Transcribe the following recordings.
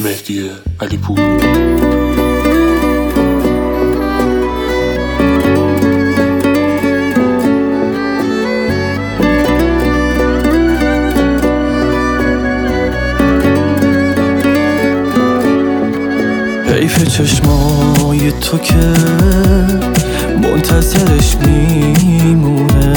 مهدی علیپور. حیف چشمای تو که منتظرش میمونه،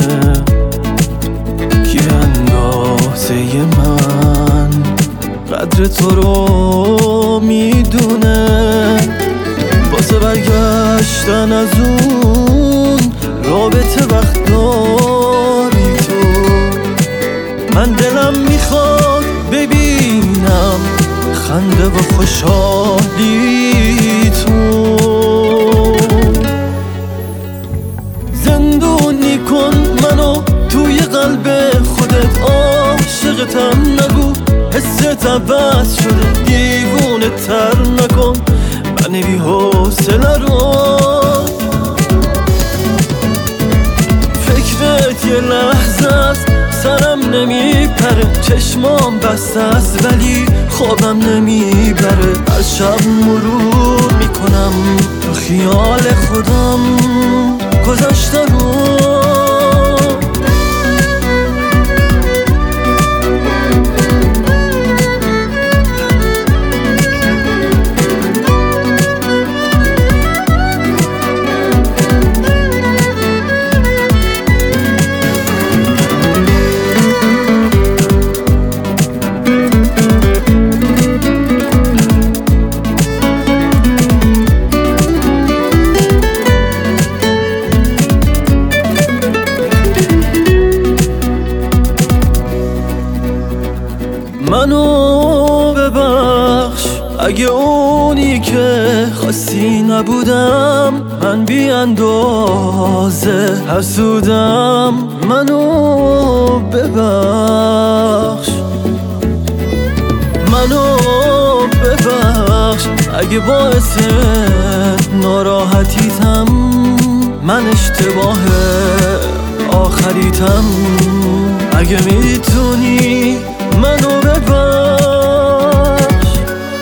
کی اندازه من قدر تو رو میدونه. واسه برگشتن از اون رابطه وقت داری تو، من دلم میخواد ببینم خنده و خوشحالی تو. زندونی کن منو توی قلب خودت، عاشقتم نگو حست عوض شده، دیوونه تر نکن من بی حوصله رو. فکرت یه لحظه است سرم نمیپره، چشمام بسته است ولی خوابم نمیبره. هر شب مرور میکنم تو خیال خودم گذشته رو. منو ببخش اگه اونی که خواستی نبودم، من بی اندازه حسودم. منو ببخش، منو ببخش اگه باعث ناراحتیتم، من اشتباه آخریتم. اگه میتونی منو ببخش،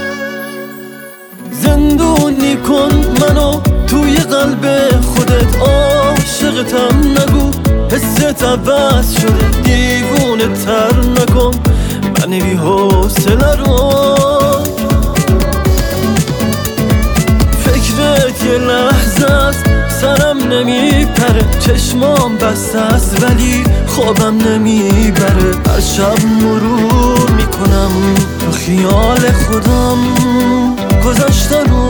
زندونی کن منو توی قلب خودت، عاشقتم نگو حست عوض شده، دیوونه تر نکن من بی حوصله رو. فکرت یه لحظه است سرم نمیپره، چشمام بسته است ولی خوابم نمیبره. هر شب مرور میکنم تو خیال خودم گذشته رو.